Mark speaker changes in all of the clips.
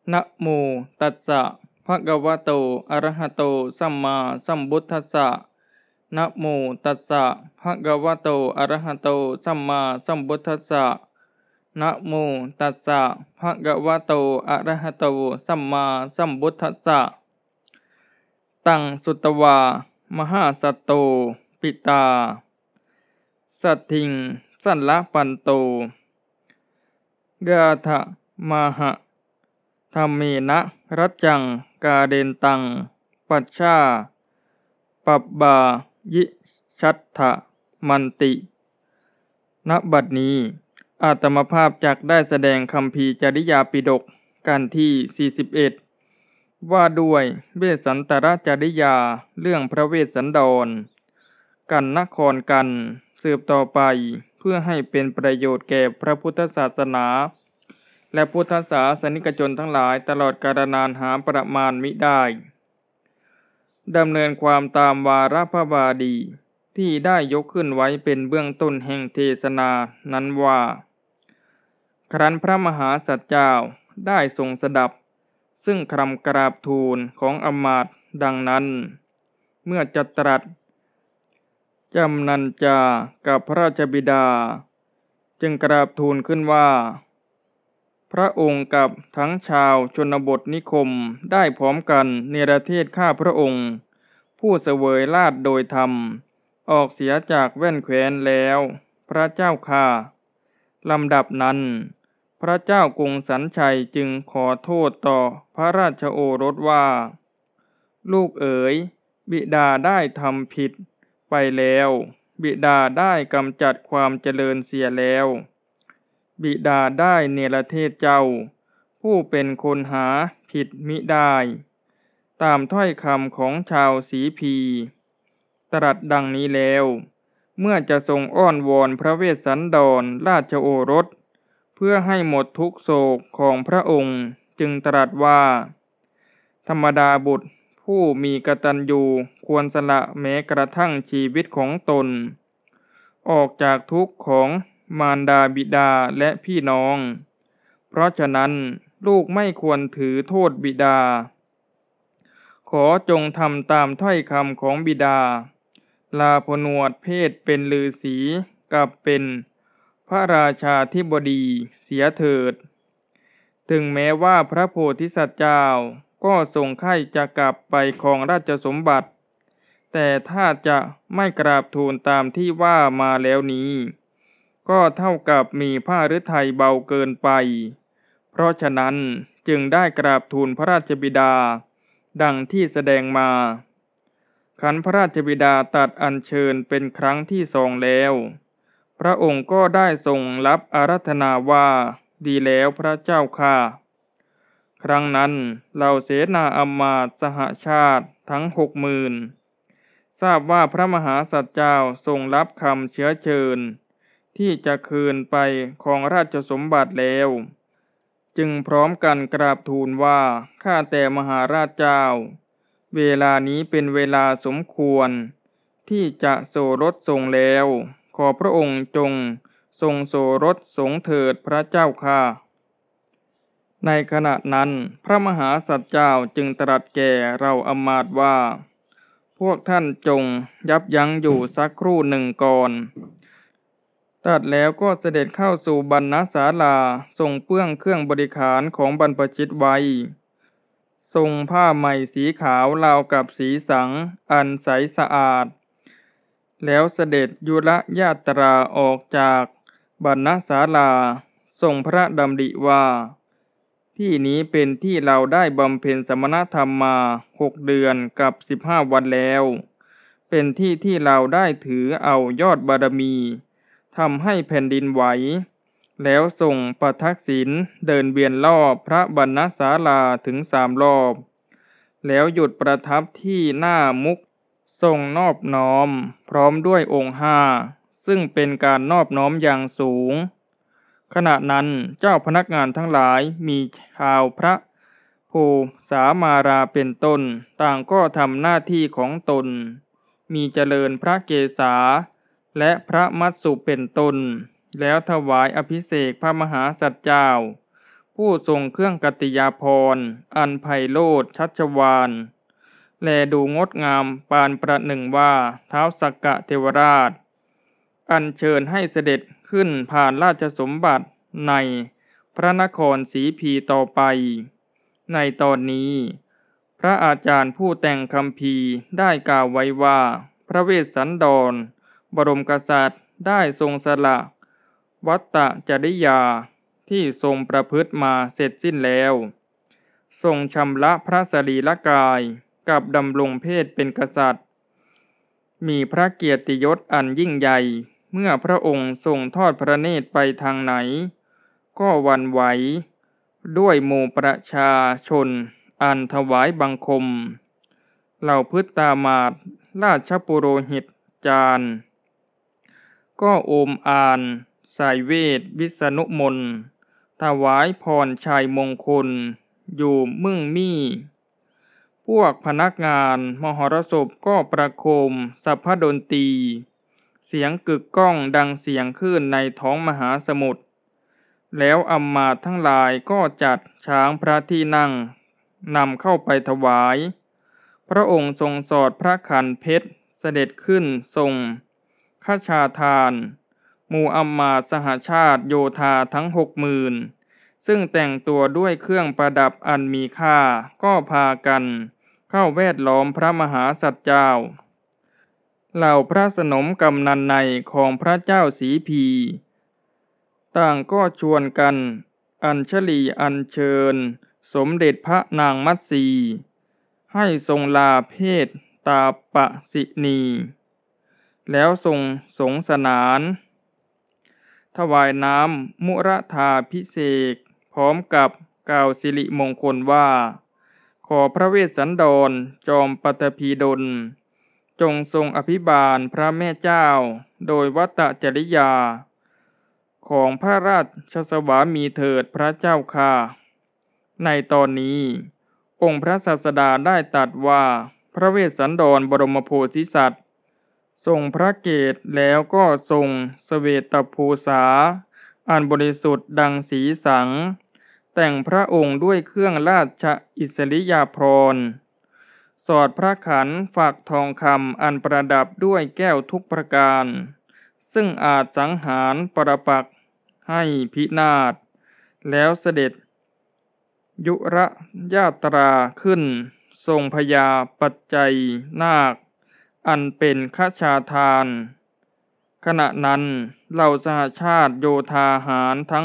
Speaker 1: นะโมตัสสะภะคะวะโตอะระหะโตสัมมาสัมพุทธัสสะนะโมตัสสะภะคะวะโตอะระหะโตสัมมาสัมพุทธัสสะนะโมตัสสะภะคะวะโตอะระหะโตสัมมาสัมพุทธัสสะตังสุตวามหาสัตโตปิตาสัตถิงสัลละปันโตกาถะมหะธัมเมนะรัจจังกาเดนตังปัชชาปับบายิชัตถะมันติณบัดนี้อาตมาภาพจักได้แสดงคัมภีร์จริยาปิฎกกันที่41ว่าด้วยเวสสันตรจริยาเรื่องพระเวสสันดรกันนครกันสืบต่อไปเพื่อให้เป็นประโยชน์แก่พระพุทธศาสนาและพุทธศาสนิกชนทั้งหลายตลอดกาลนานหาประมาณมิได้ดำเนินความตามวาระพระบาลีที่ได้ยกขึ้นไว้เป็นเบื้องต้นแห่งเทศนานั้นว่าครั้นพระมหาสัจเจ้าได้ทรงสดับซึ่งคำกราบทูลของอมาตย์ดังนั้นเมื่อจะตรัสจำนันจากับพระราชบิดาจึงกราบทูลขึ้นว่าพระองค์กับทั้งชาวชนบทนิคมได้พร้อมกันเนรเทศข้าพระองค์ผู้เสวยราชโดยธรรมออกเสียจากแว่นแคว้นแล้วพระเจ้าข้าลำดับนั้นพระเจ้ากรุงสันชัยจึงขอโทษต่อพระราชโอรสว่าลูกเอ๋ยบิดาได้ทำผิดไปแล้วบิดาได้กำจัดความเจริญเสียแล้วบิดาได้เนรเทศเจ้าผู้เป็นคนหาผิดมิได้ตามถ้อยคำของชาวสีพีตรัสดังนี้แล้วเมื่อจะทรงอ้อนวอนพระเวสสันดรราชโอรสเพื่อให้หมดทุกโศกของพระองค์จึงตรัสว่าธรรมดาบุตรผู้มีกตัญญูควรสละแม้กระทั่งชีวิตของตนออกจากทุกข์ของมารดาบิดาและพี่น้องเพราะฉะนั้นลูกไม่ควรถือโทษบิดาขอจงทำตามถ้อยคำของบิดาลาผนวดเพศเป็นฤาษีกับเป็นพระราชาธิบดีเสียเถิดถึงแม้ว่าพระโพธิสัตว์เจ้าก็ทรงใคร่จะกลับไปครองราชสมบัติแต่ถ้าจะไม่กราบทูลตามที่ว่ามาแล้วนี้ก็เท่ากับมีพระฤทัยเบาเกินไปเพราะฉะนั้นจึงได้กราบทูลพระราชบิดาดังที่แสดงมาขันพระราชบิดาตรัสอัญเชิญเป็นครั้งที่2แล้วพระองค์ก็ได้ทรงรับอาราธนาว่าดีแล้วพระเจ้าค่ะครั้งนั้นเหล่าเสนาอำมาตย์สหชาติทั้ง60,000ทราบว่าพระมหาสัจเจ้าทรงรับคำเชื้อเชิญที่จะคืนไปของราชสมบัติแล้วจึงพร้อมกันกราบทูลว่าข้าแต่มหาราชเจ้าเวลานี้เป็นเวลาสมควรที่จะโสรสทรงแล้วขอพระองค์จงทรงโสรสสงเถิดพระเจ้าค่ะในขณะนั้นพระมหาสัจเจ้าจึงตรัสแก่เราอำมาตย์ว่าพวกท่านจงยับยั้งอยู่สักครู่หนึ่งก่อนตรัสแล้วก็เสด็จเข้าสู่บรรณศาลาทรงเปื้องเครื่องบริขารของบรรพชิตไว้ทรงผ้าไหมสีขาวราวกับสีสังอันใสสะอาดแล้วเสด็จยุรญาตราออกจากบรรณศาลาทรงพระดำริว่าที่นี้เป็นที่เราได้บำเพ็ญสมณธรรมมา6 เดือนกับ15 วันแล้วเป็นที่ที่เราได้ถือเอายอดบารมีทำให้แผ่นดินไหวแล้วส่งประทักษิณเดินเวียนรอบพระบรรณศาลาถึง3 รอบแล้วหยุดประทับที่หน้ามุกทรงนอบน้อมพร้อมด้วยองค์5ซึ่งเป็นการนอบน้อมอย่างสูงขณะนั้นเจ้าพนักงานทั้งหลายมีชาวพระโพสามาราเป็นต้นต่างก็ทำหน้าที่ของตนมีเจริญพระเกศาและพระมัสสุเป็นต้นแล้วถวายอภิเษกพระมหาสัจเจ้าผู้ทรงเครื่องกัตติยาภรณ์อันไพโรจน์ชัชวาลแลดูงดงามปานประหนึ่งว่าท้าวสักกะเทวราชอัญเชิญให้เสด็จขึ้นผ่านราชสมบัติในพระนครศรีพีต่อไปในตอนนี้พระอาจารย์ผู้แต่งคัมภีร์ได้กล่าวไว้ว่าพระเวสสันดรบรมกษัตริย์ได้ทรงสละวัตตจริยาที่ทรงประพฤติมาเสร็จสิ้นแล้วทรงชำระพระสรีระกายกับดำรงเพศเป็นกษัตริย์มีพระเกียรติยศอันยิ่งใหญ่เมื่อพระองค์ทรงทอดพระเนตรไปทางไหนก็หวั่นไหวด้วยหมู่ประชาชนอันถวายบังคมเหล่าพฤทธามาศราชปุโรหิตจารย์ก็โอมอ่านสายเวทวิษณุมนต์ถวายพรชัยมงคลอยู่มึ่งมี่พวกพนักงานมหรสพก็ประโคมสัพพดนตรีเสียงกึกก้องดังเสียงคลื่นในท้องมหาสมุทรแล้วอำมาตย์ทั้งหลายก็จัดช้างพระที่นั่งนำเข้าไปถวายพระองค์ทรงสอดพระขันเพชรเสด็จขึ้นทรงฆชาทานหมู่อำมาตย์สหชาติโยธาทั้ง60,000ซึ่งแต่งตัวด้วยเครื่องประดับอันมีค่าก็พากันเข้าแวดล้อมพระมหาสัตว์เจ้าเหล่าพระสนมกำนันในของพระเจ้าศรีพีต่างก็ชวนกันอัญชลีอัญเชิญสมเด็จพระนางมัตสีให้ทรงลาเพศตาปสินีแล้วทรงสงสนานถวายน้ำมุรธาภิเษกพร้อมกับกล่าวสิริมงคลว่าขอพระเวสสันดรจอมปฐพีดลจงทรงอภิบาลพระแม่เจ้าโดยวัตตจริยาของพระราชสวามีเถิดพระเจ้าค่ะในตอนนี้องค์พระศาสดาได้ตรัสว่าพระเวสสันดรบรมโพธิสัตว์ทรงพระเกศแล้วก็ทรงเสวตภูษาอันบริสุทธิ์ดังสีสังแต่งพระองค์ด้วยเครื่องราชอิสริยาภรณ์สอดพระขันฝักทองคำอันประดับด้วยแก้วทุกประการซึ่งอาจสังหารปรปักษ์ให้พินาศแล้วเสด็จยุรญาตราขึ้นทรงพญาปัจจัยนาคอันเป็นฆชาทานขณะนั้นเหล่าสหชาติโยธาหารทั้ง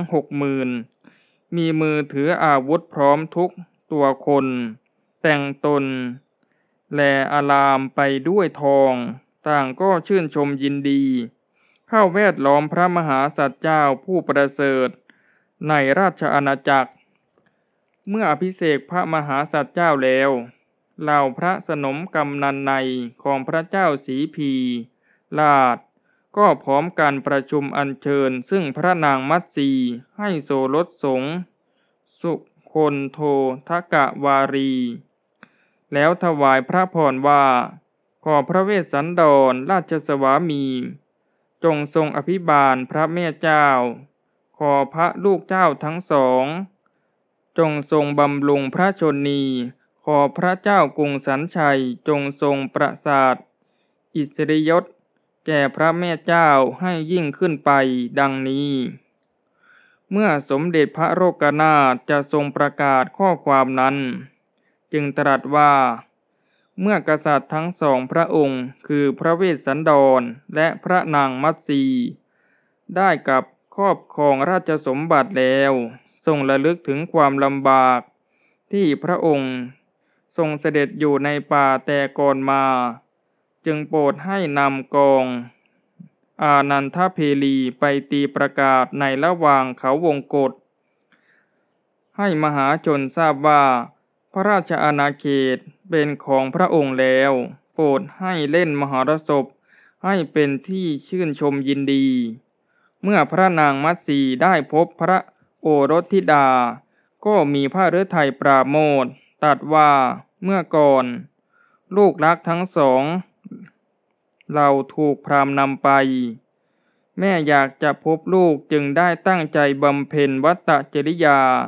Speaker 1: 60,000มีมือถืออาวุธพร้อมทุกตัวคนแต่งตนแลอารามไปด้วยทองต่างก็ชื่นชมยินดีเข้าแวดล้อมพระมหาสัตว์เจ้าผู้ประเสริฐในราชอาณาจักรเมื่ออภิเษกพระมหาสัตว์เจ้าแล้วเหล่าพระสนมกำนันในของพระเจ้าศรีพีราชก็พร้อมกันประชุมอัญเชิญซึ่งพระนางมัตสีให้โสรสสงฆ์สุคนโททกวารีแล้วถวายพระพรว่าขอพระเวสสันดรราชสวามีจงทรงอภิบาลพระแม่เจ้าขอพระลูกเจ้าทั้งสองจงทรงบำรุงพระชนนีขอพระเจ้ากรุงสันชัยจงทรงประสาทอิสริยศแก่พระแม่เจ้าให้ยิ่งขึ้นไปดังนี้เมื่อสมเด็จพระโลกนาถจะทรงประกาศข้อความนั้นจึงตรัสว่าเมื่อกษัตริย์ทั้งสองพระองค์คือพระเวสสันดรและพระนางมัตสีได้กับครอบครองราชสมบัติแล้วทรงระลึกถึงความลำบากที่พระองค์ทรงเสด็จอยู่ในป่าแต่ก่อนมาจึงโปรดให้นำกองอานันทเพลีไปตีประกาศในระหว่างเขาวงกฏให้มหาชนทราบว่าพระราชอาณาเขตเป็นของพระองค์แล้วโปรดให้เล่นมหรสพให้เป็นที่ชื่นชมยินดีเมื่อพระนางมัตสีได้พบพระโอรสธิดาก็มีพระฤทัยปราโมทย์ตรัสว่าเมื่อก่อนลูกรักทั้งสองเราถูกพราหมณ์นำไปแม่อยากจะพบลูกจึงได้ตั้งใจบำเพ็ญวัตตจริยา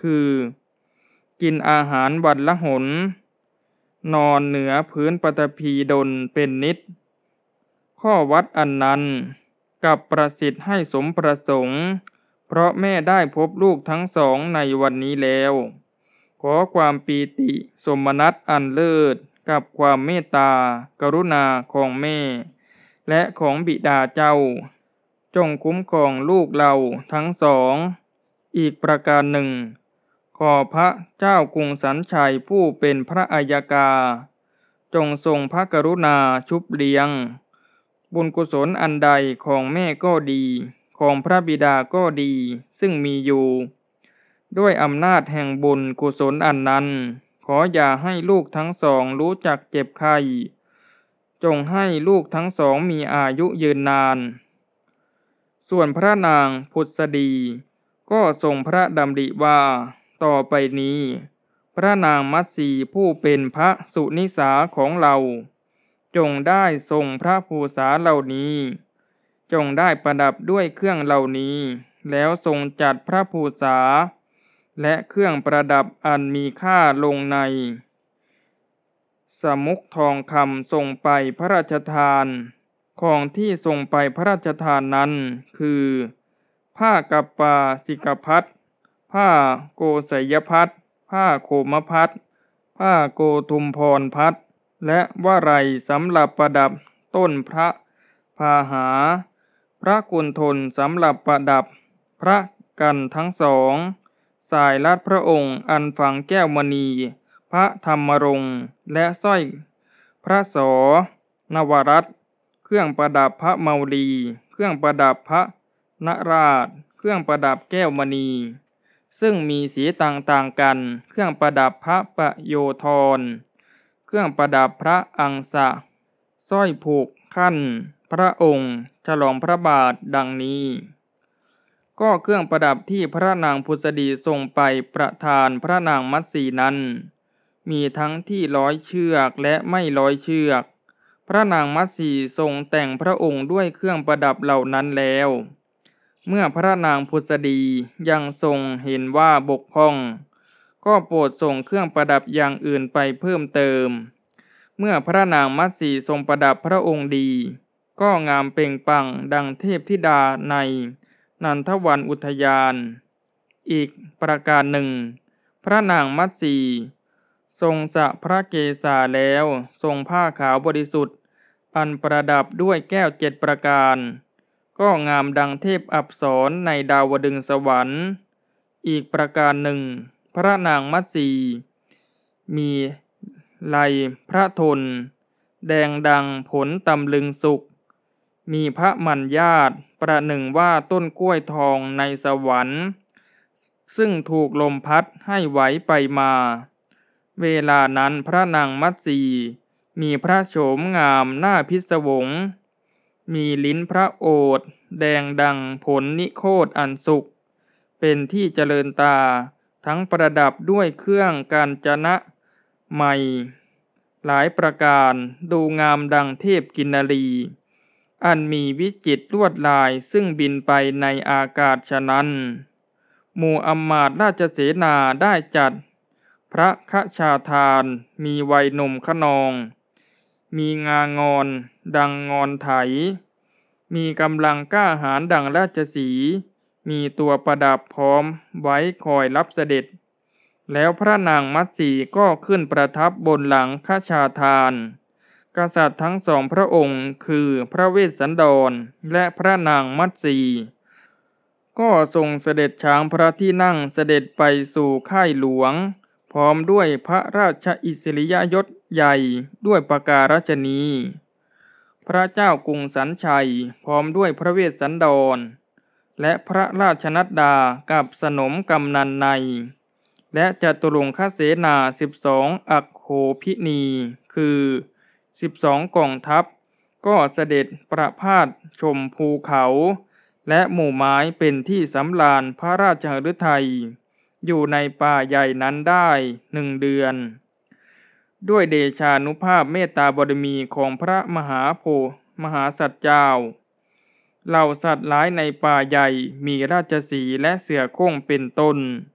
Speaker 1: คือกินอาหารวันละหนนอนเหนือพื้นปฐพีดลเป็นนิจข้อวัดอันนั้นกับประสิทธิ์ให้สมประสงค์เพราะแม่ได้พบลูกทั้งสองในวันนี้แล้วขอความปีติสมนัสอันเลิศกับความเมตตากรุณาของแม่และของบิดาเจ้าจงคุ้มครองลูกเราทั้งสองอีกประการหนึ่งขอพระเจ้ากรุงสันชัยผู้เป็นพระอัยกาจงทรงพระกรุณาชุบเลี้ยงบุญกุศลอันใดของแม่ก็ดีของพระบิดาก็ดีซึ่งมีอยู่ด้วยอำนาจแห่งบุญกุศลอันนั้นขออย่าให้ลูกทั้งสองรู้จักเจ็บไข้จงให้ลูกทั้งสองมีอายุยืนนานส่วนพระนางพุทธดีก็ทรงพระดำริว่าต่อไปนี้พระนางมัตสีผู้เป็นพระสุนิสาของเราจงได้ทรงพระภูษาเหล่านี้จงได้ประดับด้วยเครื่องเหล่านี้แล้วทรงจัดพระภูษาและเครื่องประดับอันมีค่าลงในสมุกทองคำทรงไปพระราชทานของที่ทรงไปพระราชทานนั้นคือผ้ากัปปาสิกพัสผ้าโกศยพัสผ้าโคมพัสผ้าโกทุมพรพัสและวาไรสำหรับประดับต้นพระพาหาพระกุณฑลสำหรับประดับพระกันทั้งสองสายลัดพระองค์อันฝังแก้วมณีพระธรรมรงค์และสร้อยพระสนวรัตน์เครื่องประดับพระเมาลีเครื่องประดับพระนราชเครื่องประดับแก้วมณีซึ่งมีสีต่างๆกันเครื่องประดับพระประโยธรเครื่องประดับพระอังสะสร้อยผูกขั้นพระองค์ฉลองพระบาทดังนี้ก็เครื่องประดับที่พระนางพุทธดีทรงไปประทานพระนางมัตสีนั้นมีทั้งที่ร้อยเชือกและไม่ร้อยเชือกพระนางมัตสีทรงแต่งพระองค์ด้วยเครื่องประดับเหล่านั้นแล้วเมื่อพระนางพุทธดียังทรงเห็นว่าบกพร่องก็โปรดส่งเครื่องประดับอย่างอื่นไปเพิ่มเติมเมื่อพระนางมัตสีทรงประดับพระองค์ดีก็งามเปล่งปลั่งดังเทพธิดาในนันทวันอุทยานอีกประการหนึ่งพระนางมัตสีทรงสระพระเกศาแล้วทรงผ้าขาวบริสุทธิ์อันประดับด้วยแก้ว7ประการก็งามดังเทพอัปสรในดาวดึงสวรรค์อีกประการหนึ่งพระนางมัตสีมีไหล่พระทนแดงดังผลตำลึงสุกมีพระมัญญาตประหนึ่งว่าต้นกล้วยทองในสวรรค์ซึ่งถูกลมพัดให้ไหวไปมาเวลานั้นพระนางมัตสีมีพระโฉมงามหน้าพิศวงมีลิ้นพระโอษฐ์แดงดังผลนิโคธอันสุกเป็นที่เจริญตาทั้งประดับด้วยเครื่องกาญจนะใหม่หลายประการดูงามดังเทพกินรีอันมีวิจิตรลวดลายซึ่งบินไปในอากาศฉะนั้นหมู่อำมาตย์ราชเสนาได้จัดพระคชาทานมีวัยหนุ่มขนองมีงางอนดังงอนไถมีกำลังกล้าหาญดังราชสีห์มีตัวประดับพร้อมไว้คอยรับเสด็จแล้วพระนางมัตสีก็ขึ้นประทับบนหลังคชาทานกษัตริย์ทั้งสองพระองค์คือพระเวสสันดรและพระนางมัตสีก็ทรงเสด็จช้างพระที่นั่งเสด็จไปสู่ค่ายหลวงพร้อมด้วยพระราชอิสริยยศใหญ่ด้วยประการฉนี้พระเจ้ากรุงสันชัยพร้อมด้วยพระเวสสันดรและพระราชนัดดากับสนมกำนันในและจตุรงคเสนา12อัคโคพินีคือ12กองทัพก็เสด็จประพาสชมภูเขาและหมู่ไม้เป็นที่สำราญพระราชฤทัยอยู่ในป่าใหญ่นั้นได้1 เดือนด้วยเดชานุภาพเมตตาบารมีของพระมหาโพธิ์มหาสัตว์เจ้าเหล่าสัตว์หลายในป่าใหญ่มีราชสีห์และเสือโคร่งเป็นต้น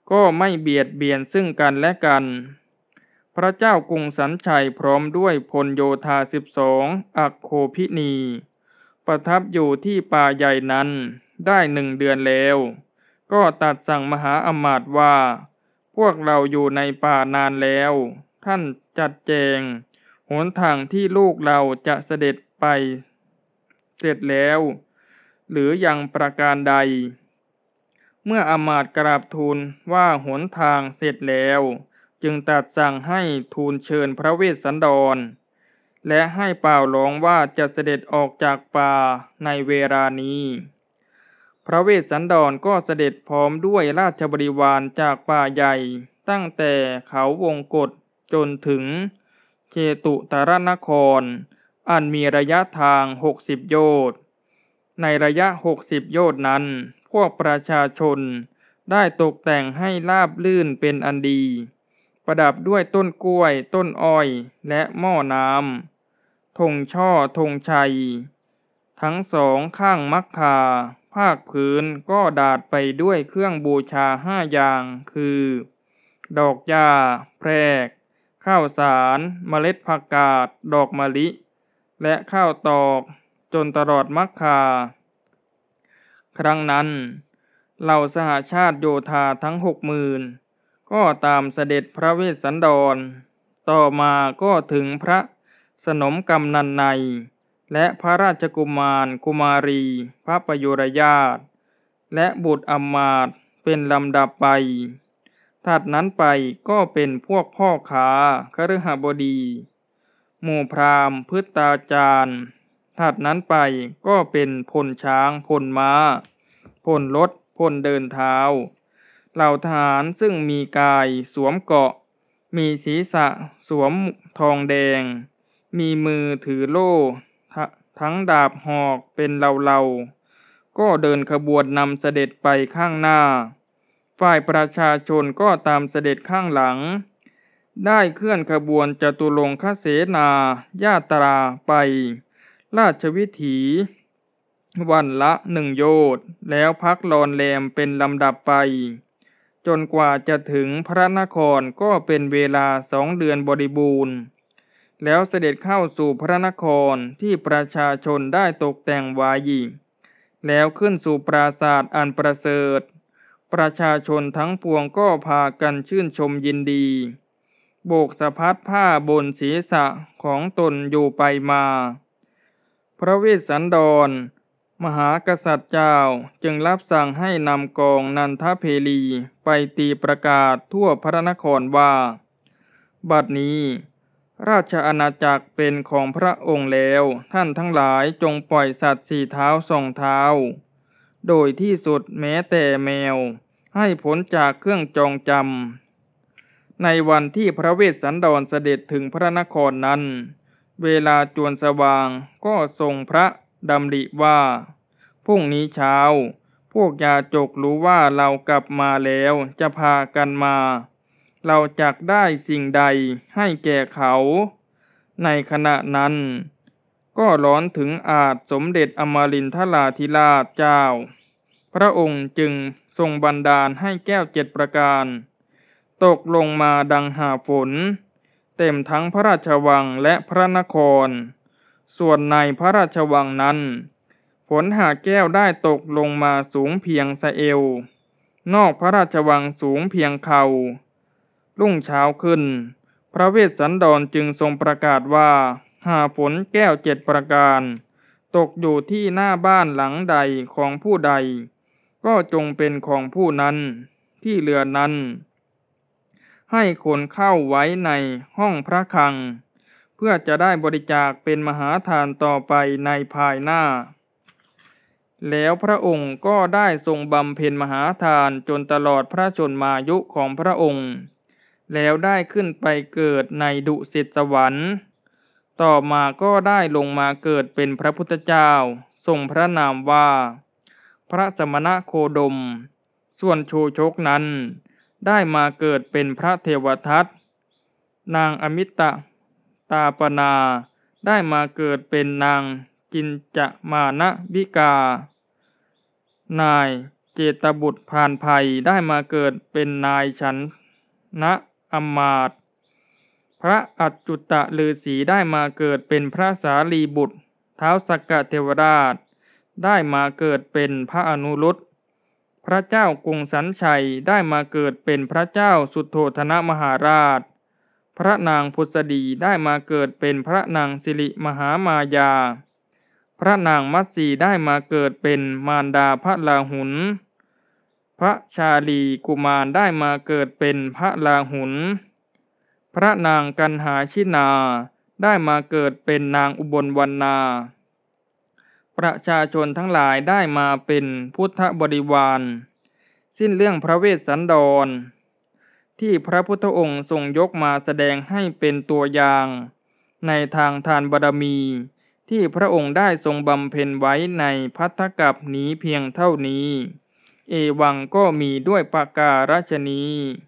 Speaker 1: ก็ไม่เบียดเบียนซึ่งกันและกันพระเจ้ากรุงสันชัยพร้อมด้วยพลโยธา12อัคโคพินีประทับอยู่ที่ป่าใหญ่นั้นได้1 เดือนแล้วก็ตรัสสั่งมหาอมาตย์ว่าพวกเราอยู่ในป่านานแล้วท่านจัดแจงหนทางที่ลูกเราจะเสด็จไปเสร็จแล้วหรือยังประการใดเมื่ออมาตย์กราบทูลว่าหนทางเสร็จแล้วจึงตรัสสั่งให้ทูลเชิญพระเวสสันดรและให้เป่าร้องว่าจะเสด็จออกจากป่าในเวลานี้พระเวสสันดรก็เสด็จพร้อมด้วยราชบริวารจากป่าใหญ่ตั้งแต่เขาวงกฏจนถึงเชตุตรนครอันมีระยะทาง60 โยชน์ในระยะ60 โยชน์นั้นพวกประชาชนได้ตกแต่งให้ราบรื่นเป็นอันดีประดับด้วยต้นกล้วยต้นอ้อยและหม้อน้ำธงช่อธงชัยทั้งสองข้างมักคาภาคพื้นก็ดาดไปด้วยเครื่องบูชา5 อย่างคือดอกหญ้าแพรกข้าวสารเมล็ดผักกาดดอกมะลิและข้าวตอกจนตลอดมักคาครั้งนั้นเหล่าสหชาติโยธาทั้ง 60,000ก็ตามเสด็จพระเวสสันดรต่อมาก็ถึงพระสนมกำนันในและพระราชกุมารกุมารีพระประยุรญาติและบุตรอมาตย์เป็นลำดับไปถัดนั้นไปก็เป็นพวกพ่อค้าคฤหบดีหมู่พราหมณ์พฤตตาจารย์ถัดนั้นไปก็เป็นพลช้างพลม้าพลรถพลเดินเท้าเหล่าทหารซึ่งมีกายสวมเกราะมีศีรษะสวมทองแดงมีมือถือโล่ทั้งดาบหอกเป็นเหล่าๆก็เดินขบวนนำเสด็จไปข้างหน้าฝ่ายประชาชนก็ตามเสด็จข้างหลังได้เคลื่อนขบวนจตุรงคเสนาญาตราไปราชวิถีวันละ1 โยชน์แล้วพักรอนแรมเป็นลำดับไปจนกว่าจะถึงพระนครก็เป็นเวลา2 เดือนบริบูรณ์แล้วเสด็จเข้าสู่พระนครที่ประชาชนได้ตกแต่งไว้แล้วขึ้นสู่ปราสาทอันประเสริฐประชาชนทั้งปวงก็พากันชื่นชมยินดีโบกสะพัดผ้าบนศีรษะของตนอยู่ไปมาพระเวสสันดรมหากษัตริย์เจ้าจึงรับสั่งให้นำกองนันทเพลีไปตีประกาศทั่วพระนครว่าบัดนี้ราชอาณาจักรเป็นของพระองค์แล้วท่านทั้งหลายจงปล่อยสัตว์4 เท้า2 เท้าโดยที่สุดแม้แต่แมวให้พ้นจากเครื่องจองจำในวันที่พระเวสสันดรเสด็จถึงพระนครนั้นเวลาจวนสว่างก็ทรงพระดำริว่าพรุ่งนี้เช้าพวกยาจกรู้ว่าเรากลับมาแล้วจะพากันมาเราจักได้สิ่งใดให้แก่เขาในขณะนั้นก็ร้อนถึงอาจสมเด็จอมรินทราธิราชเจ้าพระองค์จึงทรงบันดาลให้แก้ว7 ประการตกลงมาดังหาฝนเต็มทั้งพระราชวังและพระนครส่วนในพระราชวังนั้นฝนหาแก้วได้ตกลงมาสูงเพียงสะเอวนอกพระราชวังสูงเพียงเข่ารุ่งเช้าขึ้นพระเวสสันดรจึงทรงประกาศว่าหาฝนแก้ว7 ประการตกอยู่ที่หน้าบ้านหลังใดของผู้ใดก็จงเป็นของผู้นั้นที่เหลือนั้นให้ขนเข้าไว้ในห้องพระคลังเพื่อจะได้บริจาคเป็นมหาทานต่อไปในภายหน้าแล้วพระองค์ก็ได้ทรงบำเพ็ญมหาทานจนตลอดพระชนมายุของพระองค์แล้วได้ขึ้นไปเกิดในดุสิตสวรรค์ต่อมาก็ได้ลงมาเกิดเป็นพระพุทธเจ้าทรงพระนามว่าพระสมณโคดมส่วนโชชกนั้นได้มาเกิดเป็นพระเทวทัตนางอมิตตาปนาได้มาเกิดเป็นนางจินจมานะวิกานายเจตบุตรผ่านภัยได้มาเกิดเป็นนายฉันนะอมาตย์พระอัจจุตฤาษีได้มาเกิดเป็นพระสารีบุตรท้าวสักกะเทวราชได้มาเกิดเป็นพระอนุรุตพระเจ้ากรุงสันชัยได้มาเกิดเป็นพระเจ้าสุโธทนมหาราชพระนางพุทธดีได้มาเกิดเป็นพระนางสิริมหามายาพระนางมัตสีได้มาเกิดเป็นมารดาพระราหุลพระชาลีกุมารได้มาเกิดเป็นพระราหุลพระนางกันหาชินาได้มาเกิดเป็นนางอุบลวรรณาประชาชนทั้งหลายได้มาเป็นพุทธบริวารสิ้นเรื่องพระเวสสันดรที่พระพุทธองค์ทรงยกมาแสดงให้เป็นตัวอย่างในทางทานบารมีที่พระองค์ได้ทรงบำเพ็ญไว้ในภัททกัปนี้เพียงเท่านี้เอวังก็มีด้วยประการฉนี้